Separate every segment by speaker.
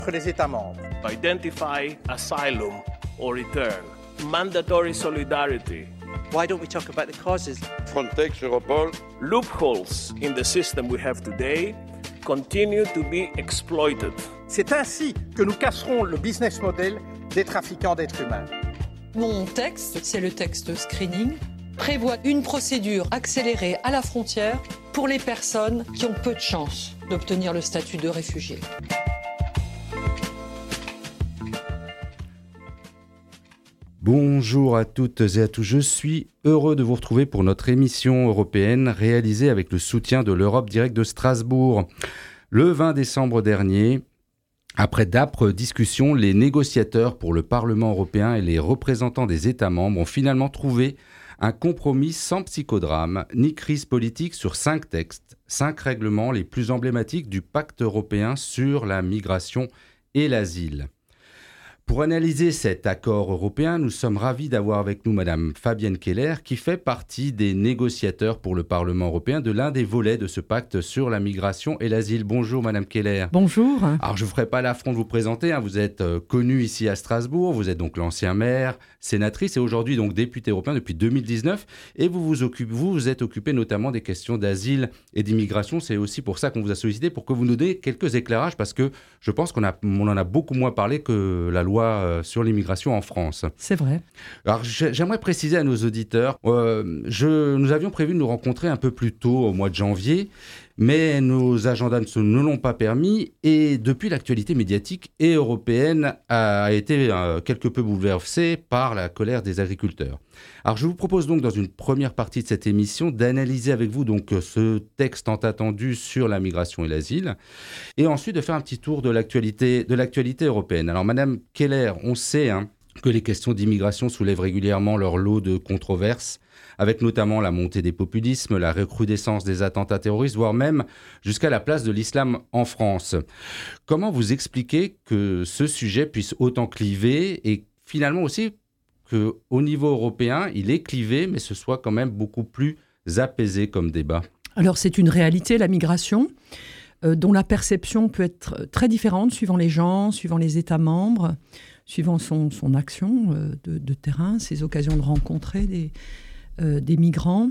Speaker 1: les États membres.
Speaker 2: Identify asylum or return. Mandatory solidarity.
Speaker 3: Why don't we talk about the causes?
Speaker 4: Frontex, Europol.
Speaker 2: Loopholes in the system we have today continue to be exploited.
Speaker 1: C'est ainsi que nous casserons le business model des trafiquants d'êtres humains.
Speaker 5: Mon texte, c'est le texte screening, prévoit une procédure accélérée à la frontière pour les personnes qui ont peu de chances d'obtenir le statut de réfugié.
Speaker 6: Bonjour à toutes et à tous, je suis heureux de vous retrouver pour notre émission européenne réalisée avec le soutien de l'Europe Direct de Strasbourg. Le 20 décembre dernier, après d'âpres discussions, les négociateurs pour le Parlement européen et les représentants des États membres ont finalement trouvé un compromis sans psychodrame ni crise politique sur 5 textes, 5 règlements les plus emblématiques du pacte européen sur la migration et l'asile. Pour analyser cet accord européen, nous sommes ravis d'avoir avec nous Madame Fabienne Keller, qui fait partie des négociateurs pour le Parlement européen de l'un des volets de ce pacte sur la migration et l'asile. Bonjour Madame Keller.
Speaker 7: Bonjour.
Speaker 6: Alors je ne vous ferai pas l'affront de vous présenter, vous êtes connue ici à Strasbourg, vous êtes donc l'ancien maire, sénatrice et aujourd'hui donc députée européenne depuis 2019 et vous vous êtes occupée notamment des questions d'asile et d'immigration. C'est aussi pour ça qu'on vous a sollicité, pour que vous nous donniez quelques éclairages parce que je pense qu'on en a beaucoup moins parlé que la loi sur l'immigration en France.
Speaker 7: C'est vrai.
Speaker 6: Alors, j'aimerais préciser à nos auditeurs, nous avions prévu de nous rencontrer un peu plus tôt, au mois de janvier, mais nos agendas ne l'ont pas permis et depuis l'actualité médiatique et européenne a été quelque peu bouleversée par la colère des agriculteurs. Alors je vous propose donc dans une première partie de cette émission d'analyser avec vous donc ce texte tant attendu sur la migration et l'asile et ensuite de faire un petit tour de l'actualité européenne. Alors Madame Keller, on sait que les questions d'immigration soulèvent régulièrement leur lot de controverses, avec notamment la montée des populismes, la recrudescence des attentats terroristes, voire même jusqu'à la place de l'islam en France. Comment vous expliquez que ce sujet puisse autant cliver et finalement aussi qu'au niveau européen, il est clivé, mais ce soit quand même beaucoup plus apaisé comme débat?
Speaker 7: Alors c'est une réalité, la migration, dont la perception peut être très différente suivant les gens, suivant les États membres, suivant son action de terrain, ses occasions de rencontrer des migrants.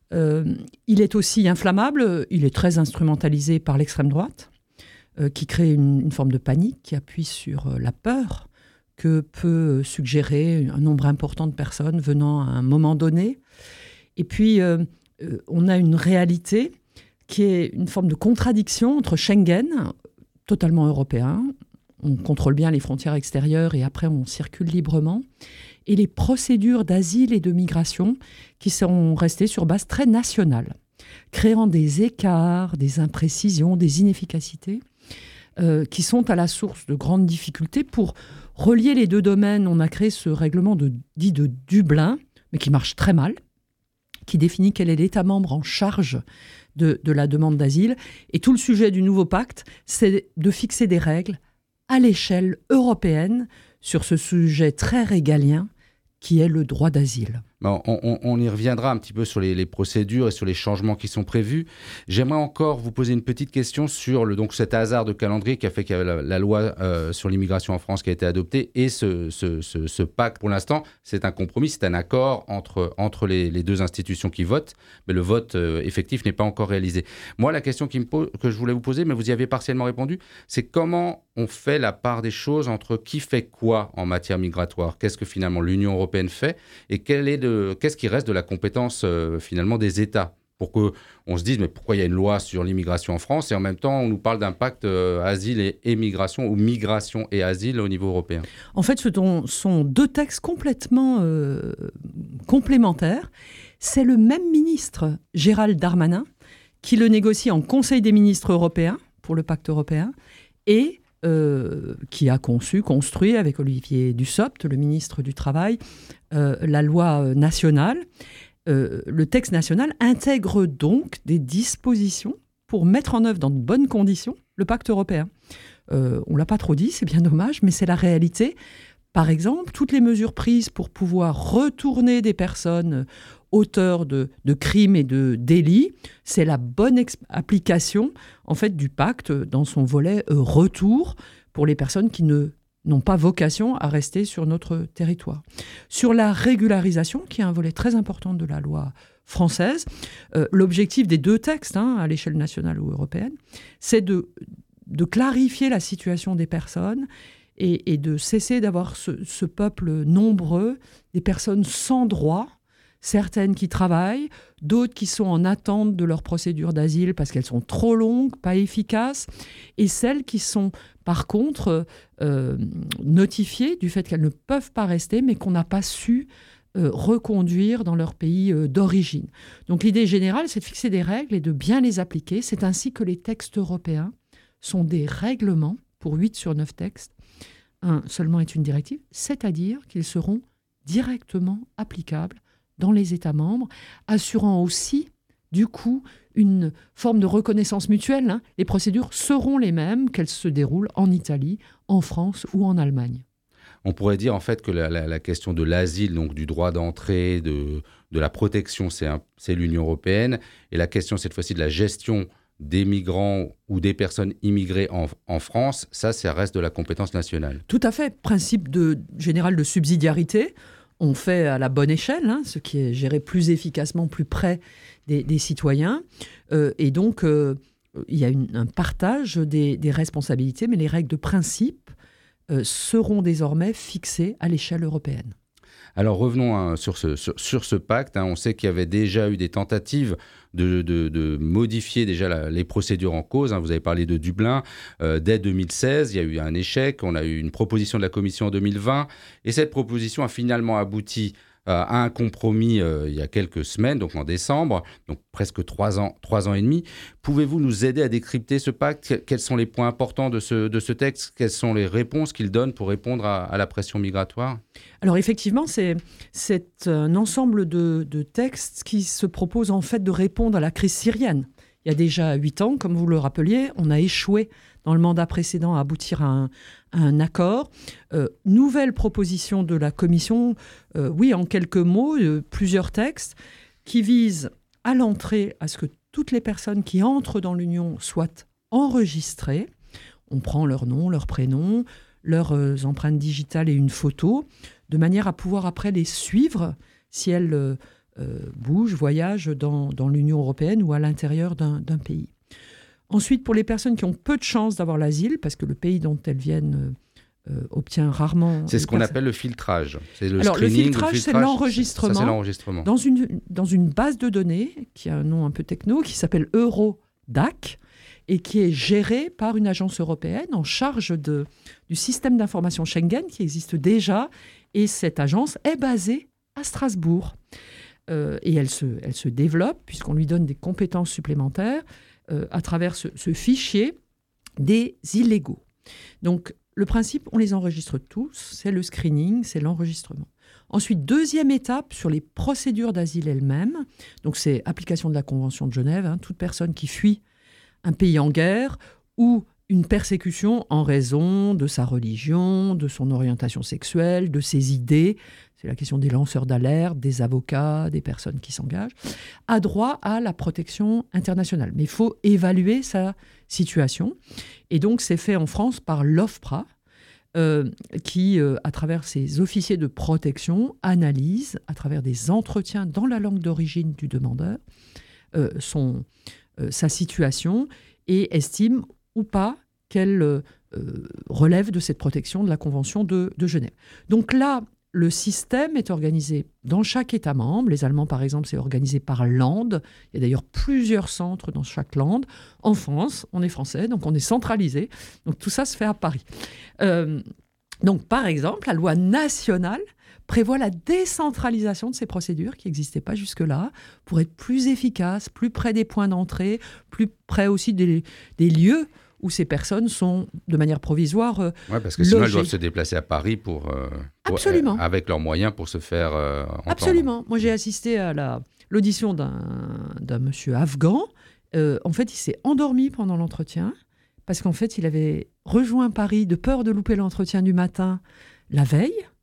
Speaker 7: Il est aussi inflammable, il est très instrumentalisé par l'extrême droite, qui crée une forme de panique, qui appuie sur la peur que peut suggérer un nombre important de personnes venant à un moment donné. Et puis, on a une réalité qui est une forme de contradiction entre Schengen, totalement européen, on contrôle bien les frontières extérieures et après on circule librement, et les procédures d'asile et de migration qui sont restées sur base très nationale, créant des écarts, des imprécisions, des inefficacités qui sont à la source de grandes difficultés. Pour relier les deux domaines, on a créé ce règlement dit de Dublin, mais qui marche très mal, qui définit quel est l'État membre en charge de la demande d'asile. Et tout le sujet du nouveau pacte, c'est de fixer des règles à l'échelle européenne sur ce sujet très régalien qui est le droit d'asile.
Speaker 6: On y reviendra un petit peu sur les procédures et sur les changements qui sont prévus. J'aimerais encore vous poser une petite question sur donc cet hasard de calendrier qui a fait qu'il y avait la loi sur l'immigration en France qui a été adoptée et ce pacte. Pour l'instant, c'est un compromis, c'est un accord entre les deux institutions qui votent, mais le vote effectif n'est pas encore réalisé. Moi, la question que je voulais vous poser, mais vous y avez partiellement répondu, c'est comment on fait la part des choses entre qui fait quoi en matière migratoire. Qu'est-ce que finalement l'Union européenne fait et qu'est-ce qui reste de la compétence finalement des États, pour qu'on se dise mais pourquoi il y a une loi sur l'immigration en France et en même temps on nous parle d'un pacte asile et migration ou migration et asile au niveau européen.
Speaker 7: En fait, ce sont deux textes complètement complémentaires. C'est le même ministre, Gérald Darmanin, qui le négocie en Conseil des ministres européens pour le pacte européen et qui a construit avec Olivier Dussopt, le ministre du Travail, la loi nationale. Le texte national intègre donc des dispositions pour mettre en œuvre dans de bonnes conditions le pacte européen. On ne l'a pas trop dit, c'est bien dommage, mais c'est la réalité. Par exemple, toutes les mesures prises pour pouvoir retourner des personnes auteurs de crimes et de délits, c'est la bonne application en fait, du pacte dans son volet retour pour les personnes qui n'ont pas vocation à rester sur notre territoire. Sur la régularisation, qui est un volet très important de la loi française, l'objectif des 2 textes, à l'échelle nationale ou européenne, c'est de clarifier la situation des personnes et de cesser d'avoir ce peuple nombreux, des personnes sans droit, certaines qui travaillent, d'autres qui sont en attente de leur procédure d'asile parce qu'elles sont trop longues, pas efficaces, et celles qui sont par contre notifiées du fait qu'elles ne peuvent pas rester, mais qu'on n'a pas su reconduire dans leur pays d'origine. Donc l'idée générale, c'est de fixer des règles et de bien les appliquer. C'est ainsi que les textes européens sont des règlements pour 8 sur 9 textes. Un seulement est une directive, c'est-à-dire qu'ils seront directement applicables dans les États membres, assurant aussi, du coup, une forme de reconnaissance mutuelle. Les procédures seront les mêmes qu'elles se déroulent en Italie, en France ou en Allemagne.
Speaker 6: On pourrait dire en fait que la question de l'asile, donc du droit d'entrée, de la protection, c'est l'Union européenne, et la question cette fois-ci de la gestion des migrants ou des personnes immigrées en France, ça reste de la compétence nationale.
Speaker 7: Tout à fait. Principe général de subsidiarité. On fait à la bonne échelle, ce qui est géré plus efficacement, plus près des citoyens. Et donc, il y a un partage des responsabilités, mais les règles de principe seront désormais fixées à l'échelle européenne.
Speaker 6: Alors revenons sur ce pacte. On sait qu'il y avait déjà eu des tentatives de modifier déjà les procédures en cause. Vous avez parlé de Dublin. Dès 2016, il y a eu un échec. On a eu une proposition de la Commission en 2020. Et cette proposition a finalement abouti à un compromis il y a quelques semaines, donc en décembre, donc presque 3 ans et demi. Pouvez-vous nous aider à décrypter ce pacte ? Quels sont les points importants de ce texte ? Quelles sont les réponses qu'il donne pour répondre à la pression migratoire ?
Speaker 7: Alors effectivement, c'est un ensemble de textes qui se proposent en fait de répondre à la crise syrienne. Il y a déjà 8 ans, comme vous le rappeliez, on a échoué dans le mandat précédent à aboutir à un accord. Nouvelle proposition de la Commission, oui, en quelques mots, plusieurs textes qui visent à l'entrée à ce que toutes les personnes qui entrent dans l'Union soient enregistrées. On prend leur nom, leur prénom, leurs empreintes digitales et une photo, de manière à pouvoir après les suivre si elles bougent, voyagent dans l'Union européenne ou à l'intérieur d'un pays. Ensuite, pour les personnes qui ont peu de chances d'avoir l'asile, parce que le pays dont elles viennent obtient rarement...
Speaker 6: C'est ce qu'on appelle le filtrage. C'est le
Speaker 7: Alors,
Speaker 6: screening,
Speaker 7: le filtrage, c'est l'enregistrement.
Speaker 6: Ça, c'est l'enregistrement.
Speaker 7: Dans une base de données, qui a un nom un peu techno, qui s'appelle Eurodac, et qui est gérée par une agence européenne en charge du système d'information Schengen, qui existe déjà. Et cette agence est basée à Strasbourg. Et elle se développe, puisqu'on lui donne des compétences supplémentaires, à travers ce fichier des illégaux. Donc, le principe, on les enregistre tous, c'est le screening, c'est l'enregistrement. Ensuite, deuxième étape sur les procédures d'asile elles-mêmes. Donc, c'est application de la Convention de Genève. Toute personne qui fuit un pays en guerre ou une persécution en raison de sa religion, de son orientation sexuelle, de ses idées, c'est la question des lanceurs d'alerte, des avocats, des personnes qui s'engagent, a droit à la protection internationale. Mais il faut évaluer sa situation. Et donc, c'est fait en France par l'OFPRA, qui, à travers ses officiers de protection, analyse, à travers des entretiens dans la langue d'origine du demandeur, sa situation et estime ou pas qu'elle relève de cette protection de la Convention de Genève. Donc là, le système est organisé dans chaque État membre. Les Allemands, par exemple, c'est organisé par lande. Il y a d'ailleurs plusieurs centres dans chaque lande. En France, on est français, donc on est centralisé. Donc tout ça se fait à Paris. Donc, par exemple, la loi nationale prévoit la décentralisation de ces procédures qui n'existaient pas jusque-là pour être plus efficaces, plus près des points d'entrée, plus près aussi des lieux où ces personnes sont de manière provisoire
Speaker 6: Oui, parce que sinon elles doivent se déplacer à Paris
Speaker 7: Absolument.
Speaker 6: Avec leurs moyens pour se faire entendre.
Speaker 7: Absolument. Moi, j'ai assisté à l'audition d'un monsieur afghan. En fait, il s'est endormi pendant l'entretien parce qu'en fait, il avait rejoint Paris de peur de louper l'entretien du matin la veille.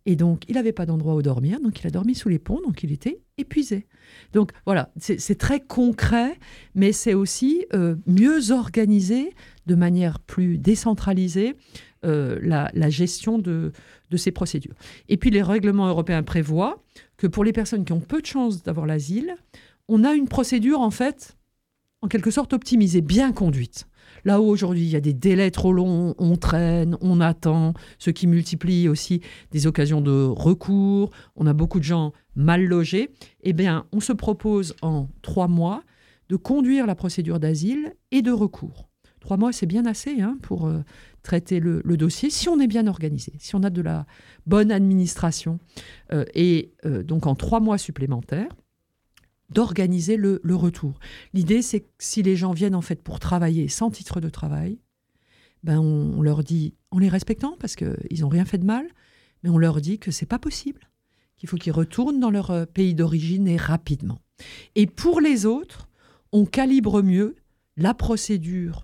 Speaker 7: Et donc, il n'avait pas d'endroit où dormir, donc il a dormi sous les ponts, donc il était épuisé. Donc voilà, c'est très concret, mais c'est aussi mieux organisé, de manière plus décentralisée, la gestion de ces procédures. Et puis les règlements européens prévoient que pour les personnes qui ont peu de chances d'avoir l'asile, on a une procédure en fait, en quelque sorte optimisée, bien conduite. Là où aujourd'hui il y a des délais trop longs, on traîne, on attend, ce qui multiplie aussi des occasions de recours, on a beaucoup de gens mal logés, eh bien on se propose en 3 mois de conduire la procédure d'asile et de recours. 3 mois, c'est bien assez pour traiter le dossier, si on est bien organisé, si on a de la bonne administration. Donc en 3 mois supplémentaires, d'organiser le retour. L'idée, c'est que si les gens viennent en fait pour travailler sans titre de travail, ben on leur dit, en les respectant, parce qu'ils n'ont rien fait de mal, mais on leur dit que c'est pas possible, qu'il faut qu'ils retournent dans leur pays d'origine et rapidement. Et pour les autres, on calibre mieux la procédure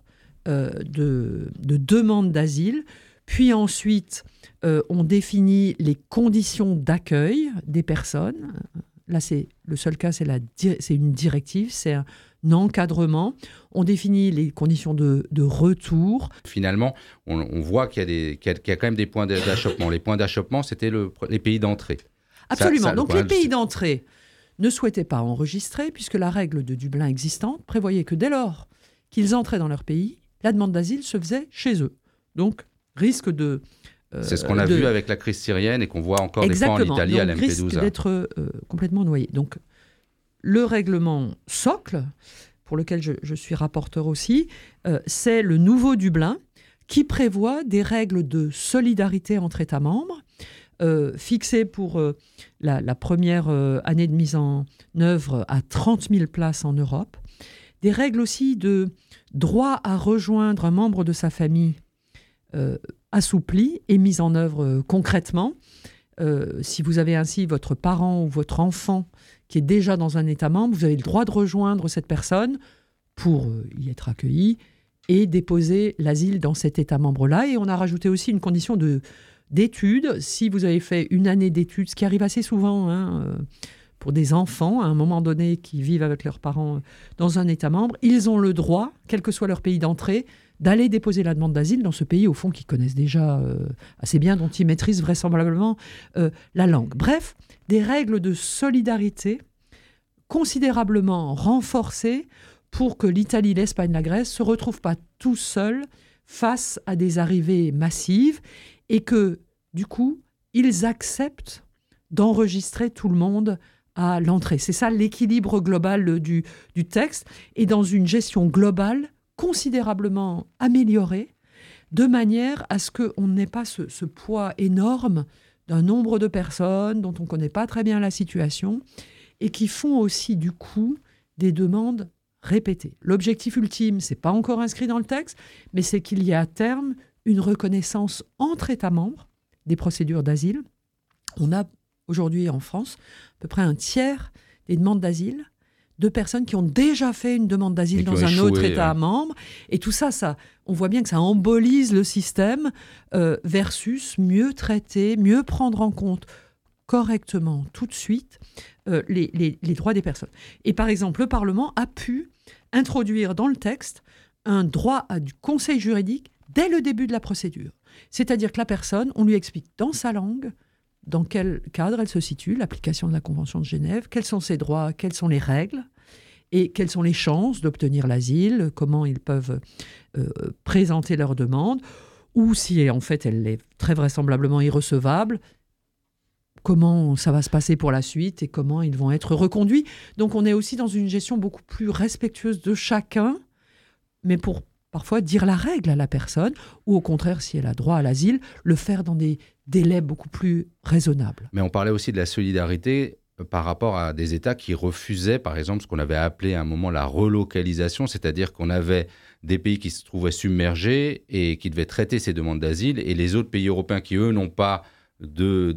Speaker 7: de demande d'asile, puis ensuite, on définit les conditions d'accueil des personnes. Là, c'est le seul cas, c'est une directive, c'est un encadrement. On définit les conditions de retour.
Speaker 6: Finalement, on voit qu'il y a quand même des points d'achoppement. Les points d'achoppement, c'était les pays d'entrée.
Speaker 7: Absolument. Donc, les pays d'entrée ne souhaitaient pas enregistrer, puisque la règle de Dublin existante prévoyait que dès lors qu'ils entraient dans leur pays, la demande d'asile se faisait chez eux. Donc, risque de...
Speaker 6: c'est ce qu'on a vu avec la crise syrienne et qu'on voit encore des fois en Italie à Lampedusa.
Speaker 7: Risque d'être complètement noyé. Donc, le règlement socle, pour lequel je suis rapporteur aussi, c'est le nouveau Dublin qui prévoit des règles de solidarité entre États membres, fixées pour la première année de mise en œuvre à 30 000 places en Europe. Des règles aussi de droit à rejoindre un membre de sa famille assouplie et mise en œuvre concrètement. Si vous avez ainsi votre parent ou votre enfant qui est déjà dans un État membre, vous avez le droit de rejoindre cette personne pour y être accueilli et déposer l'asile dans cet État membre-là. Et on a rajouté aussi une condition d'études. Si vous avez fait une année d'études, ce qui arrive assez souvent pour des enfants, à un moment donné, qui vivent avec leurs parents dans un État membre, ils ont le droit, quel que soit leur pays d'entrée, d'aller déposer la demande d'asile dans ce pays, au fond, qu'ils connaissent déjà assez bien, dont ils maîtrisent vraisemblablement la langue. Bref, des règles de solidarité considérablement renforcées pour que l'Italie, l'Espagne, la Grèce ne se retrouvent pas tout seuls face à des arrivées massives et que, du coup, ils acceptent d'enregistrer tout le monde à l'entrée. C'est ça l'équilibre global du texte. Et dans une gestion globale, considérablement améliorée, de manière à ce qu'on n'ait pas ce poids énorme d'un nombre de personnes dont on ne connaît pas très bien la situation et qui font aussi du coup des demandes répétées. L'objectif ultime, ce n'est pas encore inscrit dans le texte, mais c'est qu'il y ait à terme une reconnaissance entre États membres des procédures d'asile. On a aujourd'hui en France à peu près un tiers des demandes d'asile de personnes qui ont déjà fait une demande d'asile dans un autre État membre. Et tout ça, on voit bien que ça embolise le système versus mieux traiter, mieux prendre en compte correctement tout de suite les droits des personnes. Et par exemple, le Parlement a pu introduire dans le texte un droit du conseil juridique dès le début de la procédure. C'est-à-dire que la personne, on lui explique dans sa langue dans quel cadre elle se situe, l'application de la Convention de Genève, quels sont ses droits, quelles sont les règles et quelles sont les chances d'obtenir l'asile, comment ils peuvent présenter leur demande, ou si en fait elle est très vraisemblablement irrecevable, comment ça va se passer pour la suite et comment ils vont être reconduits. Donc on est aussi dans une gestion beaucoup plus respectueuse de chacun, mais pour parfois dire la règle à la personne, ou au contraire, si elle a droit à l'asile, le faire dans des délais beaucoup plus raisonnables.
Speaker 6: Mais on parlait aussi de la solidarité par rapport à des États qui refusaient, par exemple, ce qu'on avait appelé à un moment la relocalisation, c'est-à-dire qu'on avait des pays qui se trouvaient submergés et qui devaient traiter ces demandes d'asile, et les autres pays européens qui, eux, n'ont pas de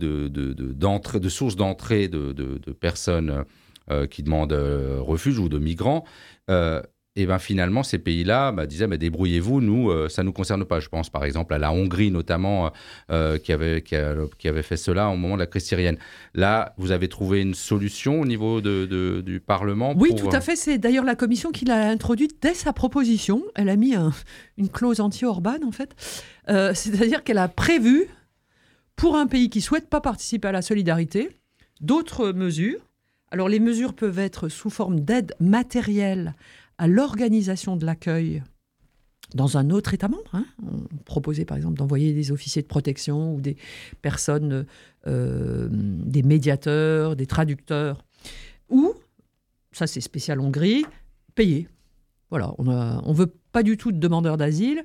Speaker 6: source d'entrée de personnes qui demandent refuge ou de migrants, et ben finalement, ces pays-là disaient débrouillez-vous, nous, ça ne nous concerne pas. Je pense par exemple à la Hongrie notamment, qui avait fait cela au moment de la crise syrienne. Là, vous avez trouvé une solution au niveau du Parlement
Speaker 7: Oui, tout à fait. C'est d'ailleurs la Commission qui l'a introduite dès sa proposition. Elle a mis une clause anti-Orban, en fait. C'est-à-dire qu'elle a prévu, pour un pays qui ne souhaite pas participer à la solidarité, d'autres mesures. Alors, les mesures peuvent être sous forme d'aide matérielle à l'organisation de l'accueil dans un autre État membre. On proposait par exemple d'envoyer des officiers de protection ou des personnes, des médiateurs, des traducteurs, ou, ça c'est spécial Hongrie, payer. Voilà, on ne veut pas du tout de demandeurs d'asile,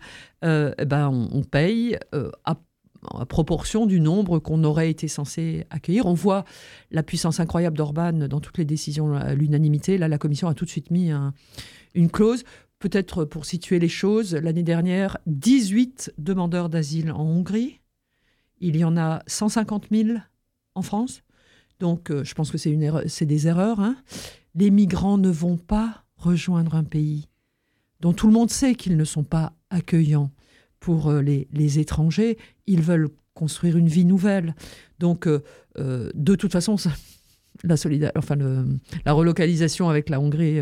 Speaker 7: on paye à proportion du nombre qu'on aurait été censé accueillir. On voit la puissance incroyable d'Orban dans toutes les décisions à l'unanimité. Là, la Commission a tout de suite mis une clause. Peut-être pour situer les choses, l'année dernière, 18 demandeurs d'asile en Hongrie. Il y en a 150 000 en France. Donc, je pense que c'est des erreurs. Les migrants ne vont pas rejoindre un pays dont tout le monde sait qu'ils ne sont pas accueillants pour les étrangers. Ils veulent construire une vie nouvelle. Donc, de toute façon, la relocalisation avec la Hongrie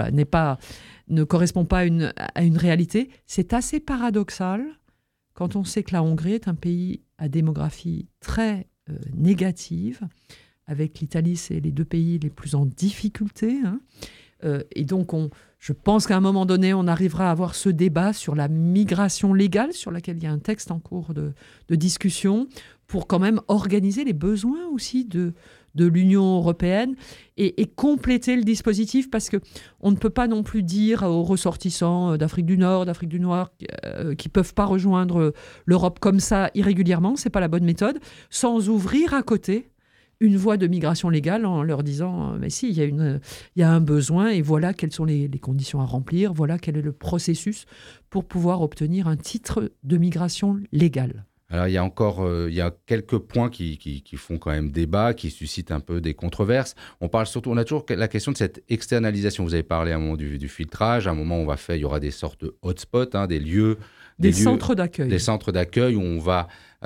Speaker 7: ne correspond pas à une réalité. C'est assez paradoxal quand on sait que la Hongrie est un pays à démographie très négative. Avec l'Italie, c'est les deux pays les plus en difficulté. Et donc, je pense qu'à un moment donné, on arrivera à avoir ce débat sur la migration légale, sur laquelle il y a un texte en cours de discussion, pour quand même organiser les besoins aussi de l'Union européenne et compléter le dispositif, parce qu'on ne peut pas non plus dire aux ressortissants d'Afrique du Nord, d'Afrique du Noir, qui ne peuvent pas rejoindre l'Europe comme ça irrégulièrement, ce n'est pas la bonne méthode, sans ouvrir à côté une voie de migration légale en leur disant mais si, il y a un besoin et voilà quelles sont les conditions à remplir, voilà quel est le processus pour pouvoir obtenir un titre de migration légale.
Speaker 6: Alors il y a quelques points qui font quand même débat, qui suscitent un peu des controverses. On a toujours la question de cette externalisation. Vous avez parlé à un moment du filtrage, à un moment il y aura des sortes de hotspots, des lieux...
Speaker 7: Des centres d'accueil.
Speaker 6: Des centres d'accueil où on va...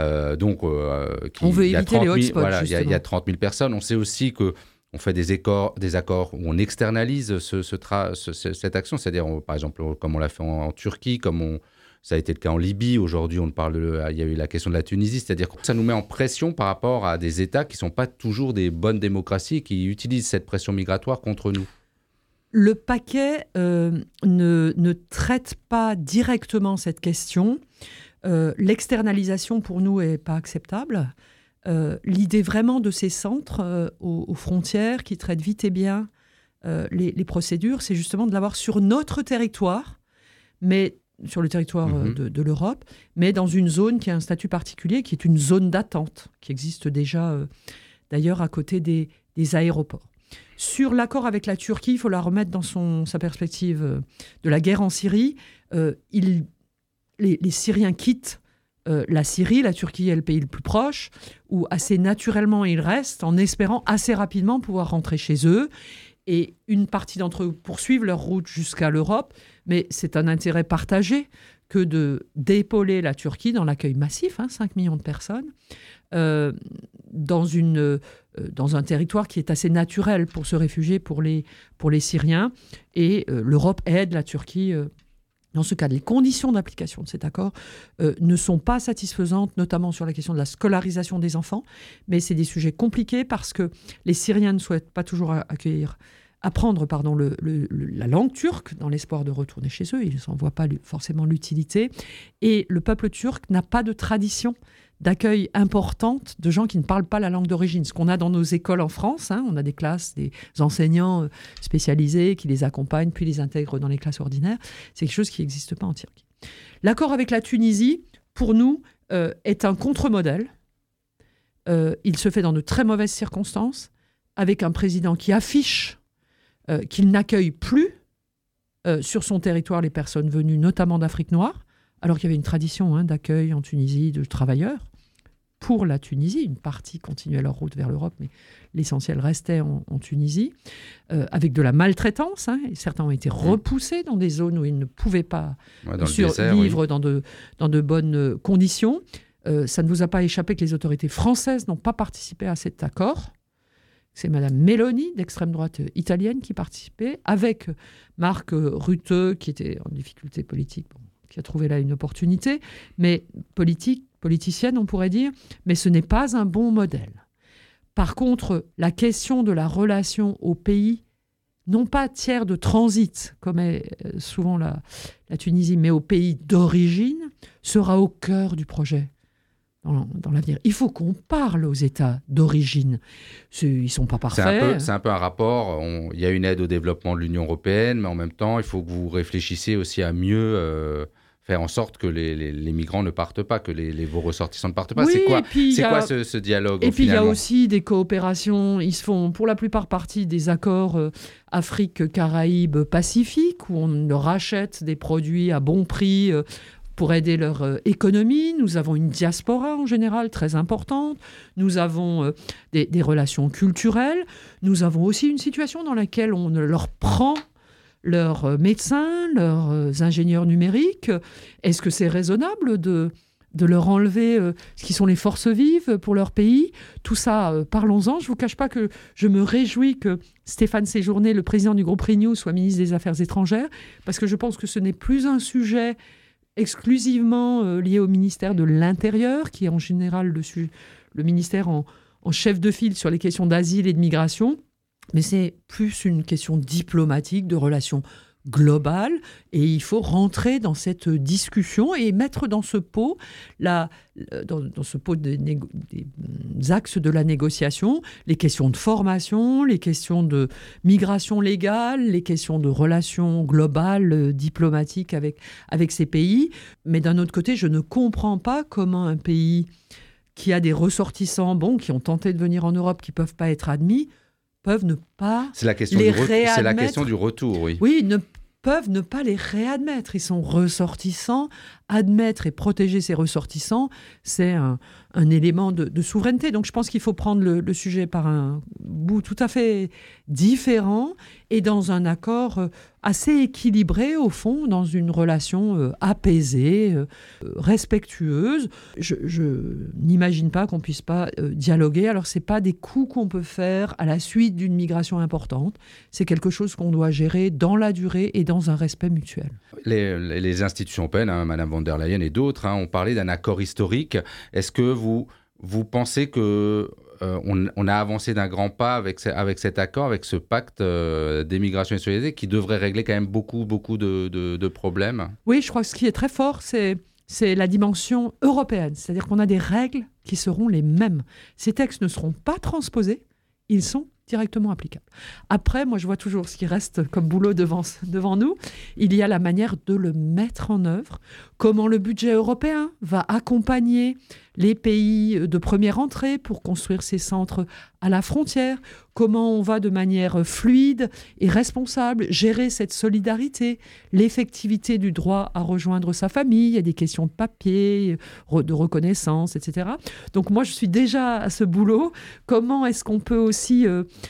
Speaker 7: on veut éviter les hotspots,
Speaker 6: il y a 30 000 personnes. On sait aussi qu'on fait des accords où on externalise cette action. C'est-à-dire, par exemple, comme on l'a fait en Turquie, ça a été le cas en Libye. Aujourd'hui, il y a eu la question de la Tunisie. C'est-à-dire que ça nous met en pression par rapport à des États qui ne sont pas toujours des bonnes démocraties et qui utilisent cette pression migratoire contre nous.
Speaker 7: Le paquet ne traite pas directement cette question. L'externalisation, pour nous, n'est pas acceptable. L'idée vraiment de ces centres aux frontières qui traitent vite et bien les procédures, c'est justement de l'avoir sur notre territoire, mais sur le territoire de l'Europe, mais dans une zone qui a un statut particulier, qui est une zone d'attente, qui existe déjà d'ailleurs à côté des aéroports. Sur l'accord avec la Turquie, il faut la remettre dans sa perspective de la guerre en Syrie. Les Syriens quittent la Syrie, la Turquie est le pays le plus proche, où assez naturellement ils restent, en espérant assez rapidement pouvoir rentrer chez eux. Et une partie d'entre eux poursuivent leur route jusqu'à l'Europe, mais c'est un intérêt partagé que d'épauler la Turquie dans l'accueil massif, 5 millions de personnes, dans un territoire qui est assez naturel pour se réfugier pour les Syriens. Et l'Europe aide la Turquie dans ce cas. Les conditions d'application de cet accord ne sont pas satisfaisantes, notamment sur la question de la scolarisation des enfants, mais c'est des sujets compliqués parce que les Syriens ne souhaitent pas toujours apprendre la langue turque dans l'espoir de retourner chez eux. Ils n'en voient pas forcément l'utilité. Et le peuple turc n'a pas de tradition d'accueil importante de gens qui ne parlent pas la langue d'origine. Ce qu'on a dans nos écoles en France, on a des classes, des enseignants spécialisés qui les accompagnent, puis les intègrent dans les classes ordinaires. C'est quelque chose qui n'existe pas en Turquie. L'accord avec la Tunisie, pour nous, est un contre-modèle. Il se fait dans de très mauvaises circonstances, avec un président qui affiche qu'il n'accueille plus sur son territoire les personnes venues notamment d'Afrique noire, alors qu'il y avait une tradition d'accueil en Tunisie de travailleurs. pour la Tunisie. Une partie continuait leur route vers l'Europe, mais l'essentiel restait en Tunisie, avec de la maltraitance. Et certains ont été repoussés dans des zones où ils ne pouvaient pas vivre dans de bonnes conditions. Ça ne vous a pas échappé que les autorités françaises n'ont pas participé à cet accord. C'est Madame Meloni, d'extrême droite italienne, qui participait, avec Marc Rutte, qui était en difficulté politique, qui a trouvé là une opportunité, mais politicienne, on pourrait dire, mais ce n'est pas un bon modèle. Par contre, la question de la relation au pays, non pas tiers de transit, comme est souvent la Tunisie, mais au pays d'origine, sera au cœur du projet dans l'avenir. Il faut qu'on parle aux États d'origine. Ils ne sont pas parfaits.
Speaker 6: C'est un peu un rapport. Il y a une aide au développement de l'Union européenne, mais en même temps, il faut que vous réfléchissiez aussi à mieux faire en sorte que les migrants ne partent pas, que vos ressortissants ne partent pas.
Speaker 7: Oui,
Speaker 6: c'est quoi ce dialogue
Speaker 7: Et puis il y a aussi des coopérations. Ils se font pour la plupart partie des accords Afrique, Caraïbes, Pacifique, où on leur achète des produits à bon prix pour aider leur économie. Nous avons une diaspora en général très importante. Nous avons des relations culturelles. Nous avons aussi une situation dans laquelle on leur prend leurs médecins, leurs ingénieurs numériques. Est-ce que c'est raisonnable de leur enlever ce qui sont les forces vives pour leur pays? Tout ça, parlons-en. Je ne vous cache pas que je me réjouis que Stéphane Séjourné, le président du groupe Renew, soit ministre des Affaires étrangères, parce que je pense que ce n'est plus un sujet exclusivement lié au ministère de l'Intérieur, qui est en général le ministère en chef de file sur les questions d'asile et de migration, mais c'est plus une question diplomatique, de relations globales, et il faut rentrer dans cette discussion et mettre dans ce pot, dans ce pot des axes de la négociation, les questions de formation, les questions de migration légale, les questions de relations globales, diplomatiques avec ces pays. Mais d'un autre côté, je ne comprends pas comment un pays qui a des ressortissants qui ont tenté de venir en Europe, qui ne peuvent pas être admis, peuvent ne pas
Speaker 6: c'est la question du retour, oui.
Speaker 7: Oui, peuvent ne pas les réadmettre. Ils sont ressortissants. Admettre et protéger ces ressortissants, c'est un élément de souveraineté. Donc je pense qu'il faut prendre le sujet par un bout tout à fait différent et dans un accord assez équilibré, au fond, dans une relation apaisée, respectueuse. Je n'imagine pas qu'on ne puisse pas dialoguer. Alors ce n'est pas des coups qu'on peut faire à la suite d'une migration importante. C'est quelque chose qu'on doit gérer dans la durée et dans un respect mutuel.
Speaker 6: Les institutions européennes, Madame von der Leyen et d'autres, ont parlé d'un accord historique. Est-ce que vous pensez que on a avancé d'un grand pas avec cet accord, avec ce pacte d'émigration et de solidarité qui devrait régler quand même beaucoup de problèmes?
Speaker 7: Oui, je crois que ce qui est très fort, c'est la dimension européenne. C'est-à-dire qu'on a des règles qui seront les mêmes. Ces textes ne seront pas transposés, ils sont directement applicables. Après, moi, je vois toujours ce qui reste comme boulot devant nous. Il y a la manière de le mettre en œuvre, comment le budget européen va accompagner les pays de première entrée pour construire ces centres à la frontière, comment on va de manière fluide et responsable gérer cette solidarité, l'effectivité du droit à rejoindre sa famille, il y a des questions de papier, de reconnaissance, etc. Donc moi, je suis déjà à ce boulot. Comment est-ce qu'on peut aussi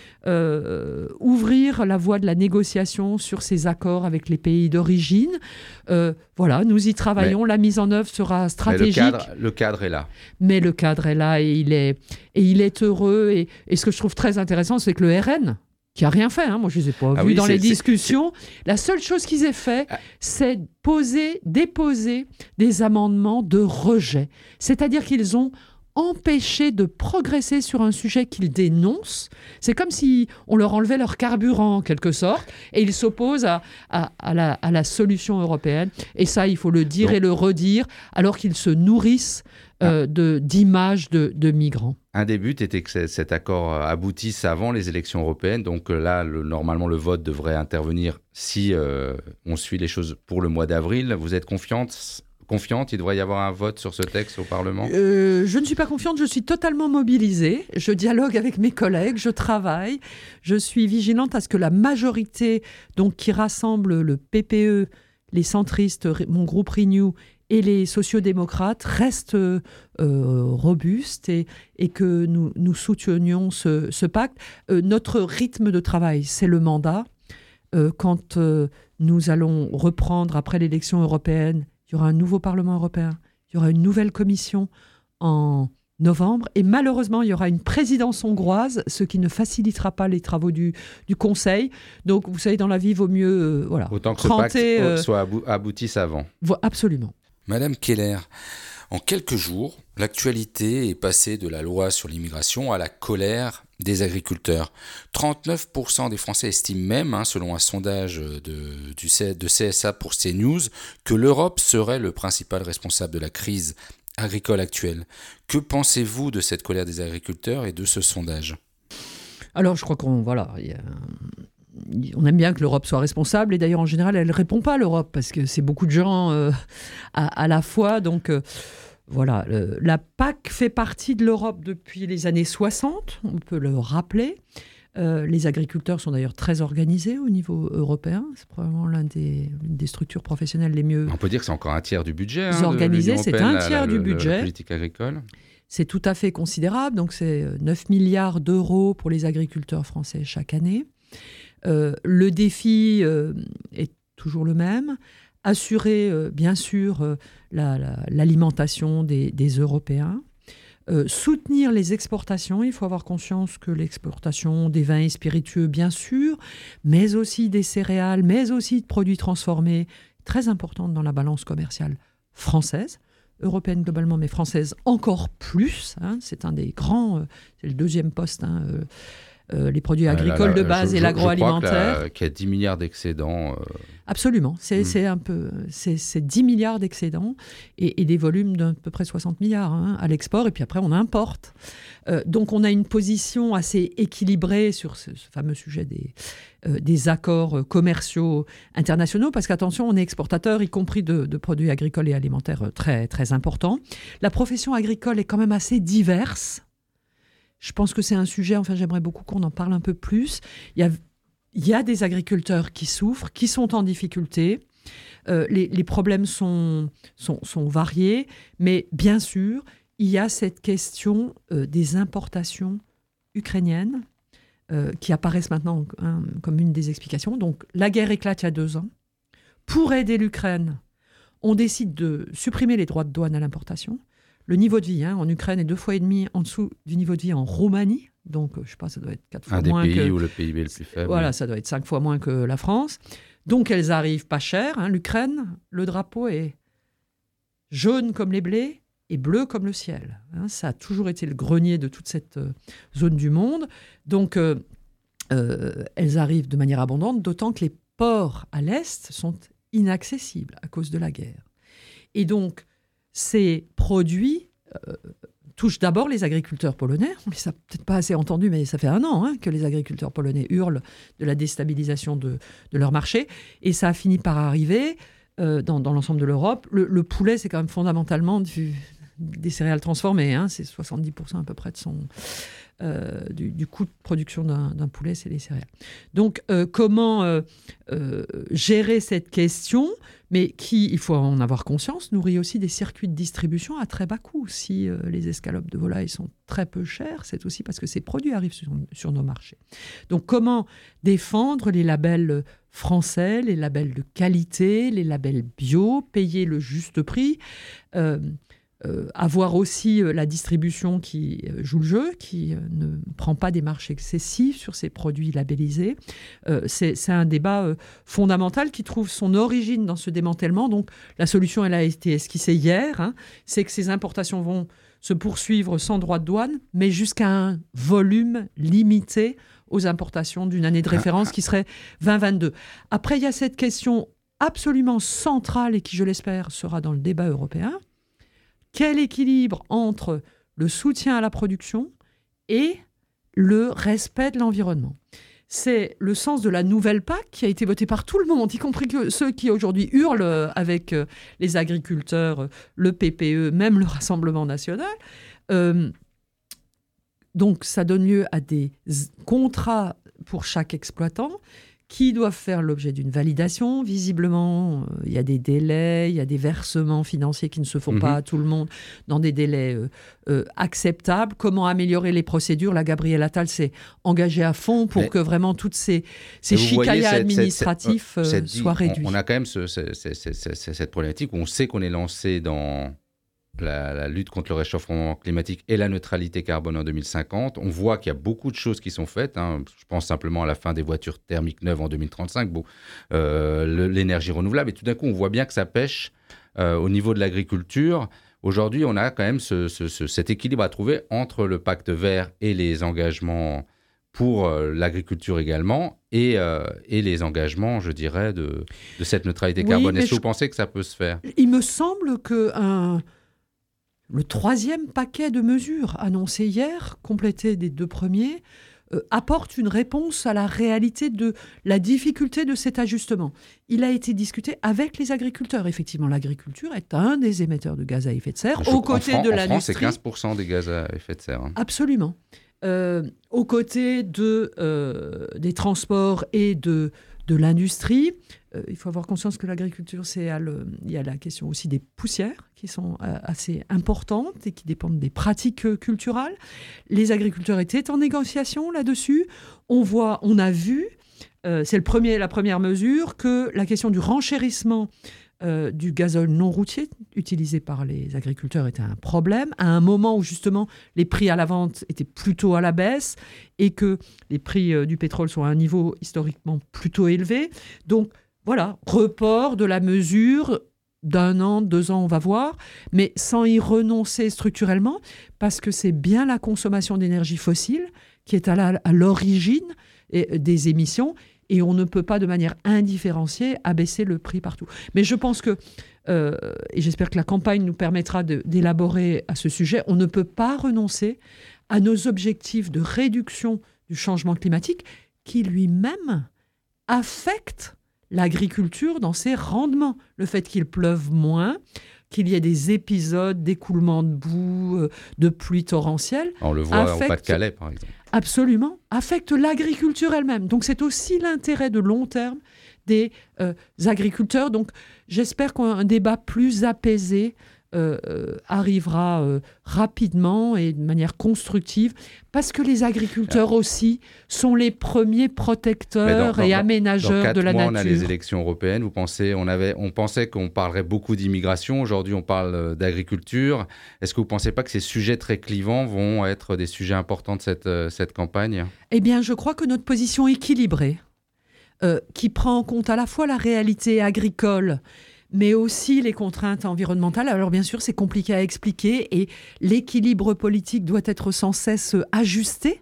Speaker 7: ouvrir la voie de la négociation sur ces accords avec les pays d'origine? Voilà, nous y travaillons. La mise en œuvre sera stratégique.
Speaker 6: Le cadre est là.
Speaker 7: Mais le cadre est là et il est heureux. Et ce que je trouve très intéressant, c'est que le RN, qui n'a rien fait, moi je ne les ai pas vus dans les discussions, la seule chose qu'ils aient fait, c'est déposer des amendements de rejet. C'est-à-dire qu'ils ont empêché de progresser sur un sujet qu'ils dénoncent. C'est comme si on leur enlevait leur carburant en quelque sorte et ils s'opposent à la solution européenne. Et ça, il faut le dire et le redire alors qu'ils se nourrissent d'images de migrants.
Speaker 6: Un des buts était que cet accord aboutisse avant les élections européennes. Donc là, normalement, le vote devrait intervenir si on suit les choses pour le mois d'avril. Vous êtes confiante, il devrait y avoir un vote sur ce texte au Parlement?
Speaker 7: Je ne suis pas confiante, je suis totalement mobilisée. Je dialogue avec mes collègues, je travaille. Je suis vigilante à ce que la majorité qui rassemble le PPE, les centristes, mon groupe Renew et les sociodémocrates restent robustes et que nous soutenions ce pacte. Notre rythme de travail, c'est le mandat. Quand nous allons reprendre après l'élection européenne, il y aura un nouveau Parlement européen, il y aura une nouvelle commission en novembre, et malheureusement, il y aura une présidence hongroise, ce qui ne facilitera pas les travaux du Conseil. Donc, vous savez, dans la vie, il vaut mieux
Speaker 6: autant que ce pacte soit aboutisse avant.
Speaker 7: Absolument.
Speaker 4: Madame Keller, en quelques jours, l'actualité est passée de la loi sur l'immigration à la colère des agriculteurs. 39% des Français estiment même, selon un sondage de CSA pour CNews, que l'Europe serait le principal responsable de la crise agricole actuelle. Que pensez-vous de cette colère des agriculteurs et de ce sondage ?
Speaker 7: Alors, je crois qu'on aime bien que l'Europe soit responsable, et d'ailleurs, en général, elle ne répond pas à l'Europe, parce que c'est beaucoup de gens à la fois. Donc, voilà, la PAC fait partie de l'Europe depuis les années 60, on peut le rappeler. Les agriculteurs sont d'ailleurs très organisés au niveau européen. C'est probablement l'une des structures professionnelles les mieux...
Speaker 6: On peut dire que c'est encore un tiers du budget
Speaker 7: organisé.
Speaker 6: C'est
Speaker 7: un tiers du budget.
Speaker 6: La politique agricole.
Speaker 7: C'est tout à fait considérable. Donc, c'est 9 milliards d'euros pour les agriculteurs français chaque année. Le défi est toujours le même. Assurer, bien sûr, l'alimentation des Européens. Soutenir les exportations. Il faut avoir conscience que l'exportation des vins et spiritueux, bien sûr, mais aussi des céréales, mais aussi de produits transformés, très importante dans la balance commerciale française, européenne globalement, mais française encore plus. C'est un des grands... c'est le deuxième poste, les produits agricoles de base et l'agroalimentaire.
Speaker 6: Je crois qu'il y a 10 milliards d'excédents.
Speaker 7: Absolument, c'est 10 milliards d'excédents et des volumes d'à peu près 60 milliards à l'export, et puis après on importe. Donc on a une position assez équilibrée sur ce fameux sujet des accords commerciaux internationaux, parce qu'attention, on est exportateur, y compris de produits agricoles et alimentaires très, très importants. La profession agricole est quand même assez diverse. Je pense que c'est un sujet, j'aimerais beaucoup qu'on en parle un peu plus. Il y a des agriculteurs qui souffrent, qui sont en difficulté. Les problèmes sont variés, mais bien sûr, il y a cette question des importations ukrainiennes qui apparaissent maintenant comme une des explications. Donc, la guerre éclate il y a 2 ans. Pour aider l'Ukraine, on décide de supprimer les droits de douane à l'importation. Le niveau de vie en Ukraine est 2,5 fois en dessous du niveau de vie en Roumanie. Donc, je ne sais pas, ça doit être 4 fois moins que...
Speaker 6: Un des pays où le PIB est le plus faible.
Speaker 7: Voilà, ça doit être 5 fois moins que la France. Donc, elles arrivent pas chères. L'Ukraine, le drapeau est jaune comme les blés et bleu comme le ciel. Ça a toujours été le grenier de toute cette zone du monde. Donc, elles arrivent de manière abondante, d'autant que les ports à l'Est sont inaccessibles à cause de la guerre. Et donc, ces produits touchent d'abord les agriculteurs polonais. On ne les a peut-être pas assez entendus, mais ça fait 1 an que les agriculteurs polonais hurlent de la déstabilisation de leur marché. Et ça a fini par arriver dans l'ensemble de l'Europe. Le poulet, c'est quand même fondamentalement des céréales transformées. C'est 70% à peu près du coût de production d'un poulet, c'est les céréales. Donc, comment gérer cette question, mais qui, il faut en avoir conscience, nourrit aussi des circuits de distribution à très bas coût. Si les escalopes de volaille sont très peu chères, c'est aussi parce que ces produits arrivent sur nos marchés. Donc, comment défendre les labels français, les labels de qualité, les labels bio, payer le juste prix, avoir aussi la distribution qui joue le jeu, qui ne prend pas des marges excessives sur ces produits labellisés. C'est un débat fondamental qui trouve son origine dans ce démantèlement. Donc la solution, elle a été esquissée hier, c'est que ces importations vont se poursuivre sans droit de douane, mais jusqu'à un volume limité aux importations d'une année de référence qui serait 2022. Après, il y a cette question absolument centrale et qui, je l'espère, sera dans le débat européen. Quel équilibre entre le soutien à la production et le respect de l'environnement? C'est le sens de la nouvelle PAC qui a été votée par tout le monde, y compris que ceux qui aujourd'hui hurlent avec les agriculteurs, le PPE, même le Rassemblement national. Donc ça donne lieu à des contrats pour chaque exploitant qui doivent faire l'objet d'une validation. Visiblement, il y a des délais, il y a des versements financiers qui ne se font pas à tout le monde dans des délais acceptables. Comment améliorer les procédures ? La Gabrielle Attal s'est engagée à fond pour que vraiment toutes ces chicaillas administratifs soient réduits.
Speaker 6: On a quand même cette problématique où on sait qu'on est lancé dans la lutte contre le réchauffement climatique et la neutralité carbone en 2050. On voit qu'il y a beaucoup de choses qui sont faites. Je pense simplement à la fin des voitures thermiques neuves en 2035, l'énergie renouvelable. Et tout d'un coup, on voit bien que ça pêche au niveau de l'agriculture. Aujourd'hui, on a quand même cet équilibre à trouver entre le pacte vert et les engagements pour l'agriculture également, et les engagements, je dirais, de cette neutralité carbone. Est-ce que vous pensez que ça peut se faire ?
Speaker 7: Il me semble que le 3e paquet de mesures annoncé hier, complété des 2 premiers, apporte une réponse à la réalité de la difficulté de cet ajustement. Il a été discuté avec les agriculteurs. Effectivement, l'agriculture est un des émetteurs de gaz à effet de serre, aux côtés de l'industrie.
Speaker 6: En France, c'est 15% des gaz à effet de serre.
Speaker 7: Absolument. Aux côtés des transports et de l'industrie. Il faut avoir conscience que l'agriculture, il y a la question aussi des poussières qui sont assez importantes et qui dépendent des pratiques culturelles. Les agriculteurs étaient en négociation là-dessus. On a vu, c'est la première mesure, que la question du renchérissement du gazole non routier utilisé par les agriculteurs était un problème, à un moment où justement les prix à la vente étaient plutôt à la baisse et que les prix du pétrole sont à un niveau historiquement plutôt élevé. Donc voilà, report de la mesure d'1 an, 2 ans, on va voir, mais sans y renoncer structurellement, parce que c'est bien la consommation d'énergie fossile qui est à l'origine des émissions. Et on ne peut pas, de manière indifférenciée, abaisser le prix partout. Mais je pense que, et j'espère que la campagne nous permettra d'élaborer à ce sujet, on ne peut pas renoncer à nos objectifs de réduction du changement climatique qui lui-même affectent l'agriculture dans ses rendements. Le fait qu'il pleuve moins, qu'il y ait des épisodes d'écoulement de boue, de pluie torrentielle.
Speaker 6: On le voit au Pas-de-Calais, par exemple.
Speaker 7: Absolument, affecte l'agriculture elle-même. Donc c'est aussi l'intérêt de long terme des agriculteurs. Donc j'espère qu'un débat plus apaisé arrivera rapidement et de manière constructive, parce que les agriculteurs aussi sont les premiers protecteurs et aménageurs de la nature.
Speaker 6: On a les élections européennes. On pensait qu'on parlerait beaucoup d'immigration. Aujourd'hui, on parle d'agriculture. Est-ce que vous ne pensez pas que ces sujets très clivants vont être des sujets importants de cette campagne ?
Speaker 7: Eh bien, je crois que notre position équilibrée, qui prend en compte à la fois la réalité agricole, mais aussi les contraintes environnementales. Alors bien sûr, c'est compliqué à expliquer et l'équilibre politique doit être sans cesse ajusté.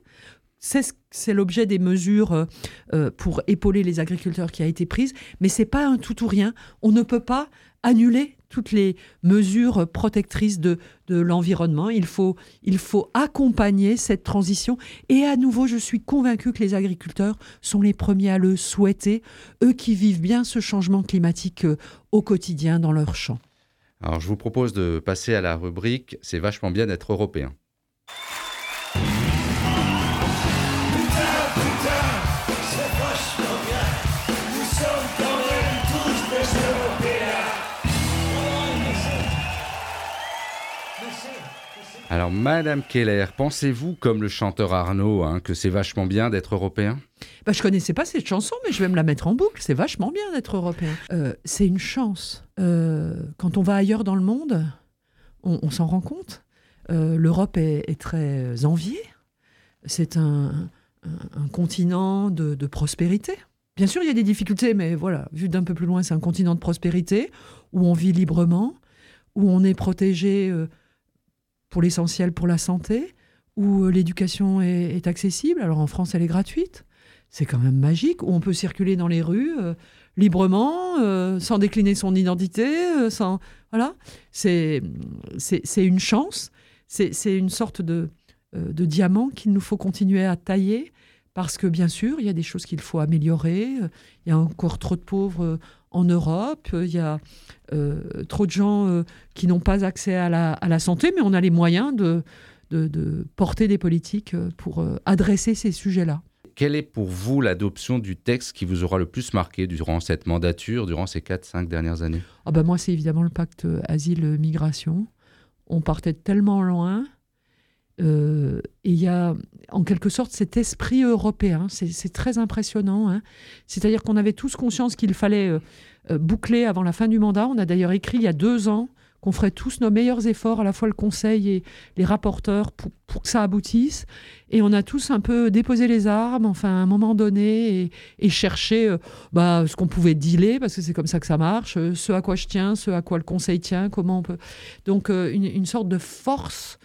Speaker 7: C'est l'objet des mesures pour épauler les agriculteurs qui a été prise, mais ce n'est pas un tout ou rien. On ne peut pas annuler toutes les mesures protectrices de l'environnement. Il faut accompagner cette transition. Et à nouveau, je suis convaincue que les agriculteurs sont les premiers à le souhaiter, eux qui vivent bien ce changement climatique au quotidien dans leurs champs.
Speaker 6: Alors, je vous propose de passer à la rubrique « C'est vachement bien d'être européen ». Alors, Madame Keller, pensez-vous, comme le chanteur Arnaud, que c'est vachement bien d'être européen ?
Speaker 7: Je ne connaissais pas cette chanson, mais je vais me la mettre en boucle. C'est vachement bien d'être européen. C'est une chance. Quand on va ailleurs dans le monde, on s'en rend compte. L'Europe est très enviée. C'est un continent de prospérité. Bien sûr, il y a des difficultés, mais voilà, vu d'un peu plus loin, c'est un continent de prospérité où on vit librement, où on est protégé pour l'essentiel pour la santé, où l'éducation est accessible. Alors en France, elle est gratuite. C'est quand même magique, où on peut circuler dans les rues librement, sans décliner son identité. Voilà. C'est une chance. C'est une sorte de diamant qu'il nous faut continuer à tailler, parce que bien sûr, il y a des choses qu'il faut améliorer. Il y a encore trop de pauvres en Europe. Il y a trop de gens qui n'ont pas accès à la santé, mais on a les moyens de porter des politiques pour adresser ces sujets-là.
Speaker 6: quelle est pour vous l'adoption du texte qui vous aura le plus marqué durant cette mandature, durant ces 4-5 dernières années ?
Speaker 7: Moi, c'est évidemment le pacte asile-migration. On partait tellement loin. Et il y a en quelque sorte cet esprit européen. C'est très impressionnant. Hein. C'est-à-dire qu'on avait tous conscience qu'il fallait boucler avant la fin du mandat. On a d'ailleurs écrit il y a 2 ans qu'on ferait tous nos meilleurs efforts, à la fois le Conseil et les rapporteurs, pour que ça aboutisse. Et on a tous un peu déposé les armes, à un moment donné, et cherché ce qu'on pouvait dealer, parce que c'est comme ça que ça marche, ce à quoi je tiens, ce à quoi le Conseil tient, comment on peut... Donc une sorte de force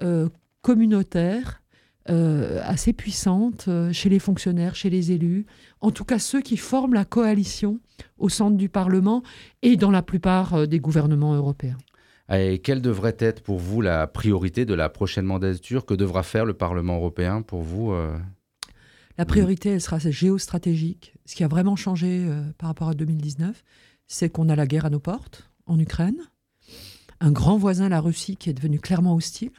Speaker 7: communautaire assez puissante chez les fonctionnaires, chez les élus, en tout cas ceux qui forment la coalition au centre du Parlement et dans la plupart des gouvernements européens.
Speaker 6: Et quelle devrait être pour vous la priorité de la prochaine mandature ? Que devra faire le Parlement européen pour vous
Speaker 7: La priorité, elle sera géostratégique. Ce qui a vraiment changé par rapport à 2019, c'est qu'on a la guerre à nos portes, en Ukraine, un grand voisin, la Russie, qui est devenu clairement hostile,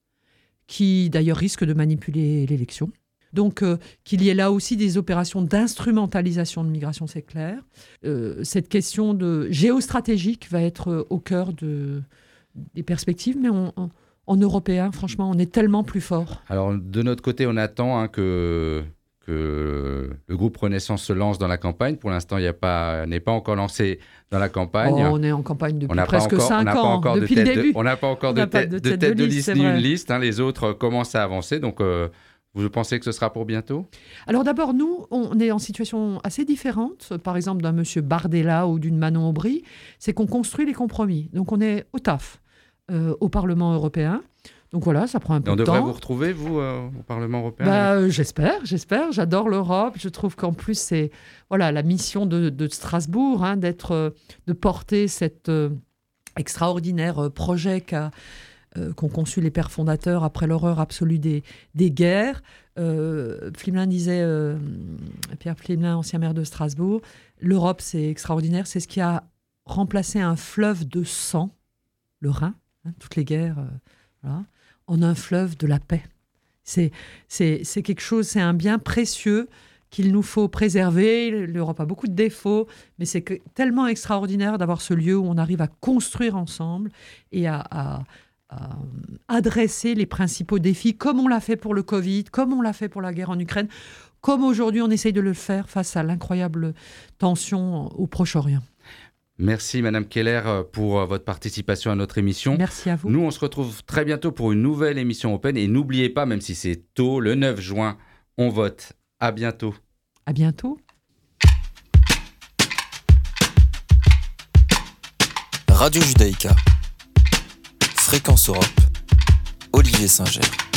Speaker 7: qui d'ailleurs risque de manipuler l'élection. Donc qu'il y ait là aussi des opérations d'instrumentalisation de migration, c'est clair. Cette question de géostratégique va être au cœur des perspectives, mais en européen, franchement, on est tellement plus fort.
Speaker 6: Alors, de notre côté, on attend que le groupe Renaissance se lance dans la campagne. Pour l'instant, n'est pas encore lancé dans la campagne.
Speaker 7: On est en campagne depuis presque 5 ans, depuis le début.
Speaker 6: On n'a pas encore de tête de liste ni une liste. Les autres commencent à avancer, donc... Vous pensez que ce sera pour bientôt ?
Speaker 7: Alors d'abord, nous, on est en situation assez différente, par exemple d'un monsieur Bardella ou d'une Manon Aubry, c'est qu'on construit les compromis. Donc on est au taf au Parlement européen. Donc voilà, ça prend un peu de temps.
Speaker 6: On devrait vous retrouver, vous, au Parlement européen ?
Speaker 7: J'espère. J'adore l'Europe. Je trouve qu'en plus, c'est la mission de Strasbourg, de porter cet extraordinaire projet qu'ont conçu les pères fondateurs après l'horreur absolue des guerres. Flimelin disait, Pierre Flimelin, ancien maire de Strasbourg, l'Europe, c'est extraordinaire, c'est ce qui a remplacé un fleuve de sang, le Rhin, toutes les guerres, en un fleuve de la paix. C'est quelque chose, c'est un bien précieux qu'il nous faut préserver. L'Europe a beaucoup de défauts, mais c'est tellement extraordinaire d'avoir ce lieu où on arrive à construire ensemble et à adresser les principaux défis, comme on l'a fait pour le Covid, comme on l'a fait pour la guerre en Ukraine, comme aujourd'hui on essaye de le faire face à l'incroyable tension au Proche-Orient.
Speaker 6: Merci Madame Keller pour votre participation à notre émission.
Speaker 7: Merci à vous.
Speaker 6: Nous, on se retrouve très bientôt pour une nouvelle émission Open. Et n'oubliez pas, même si c'est tôt, le 9 juin, on vote. À bientôt.
Speaker 7: À bientôt.
Speaker 8: Radio Judaïka. Fréquence Europe. Olivier Singer.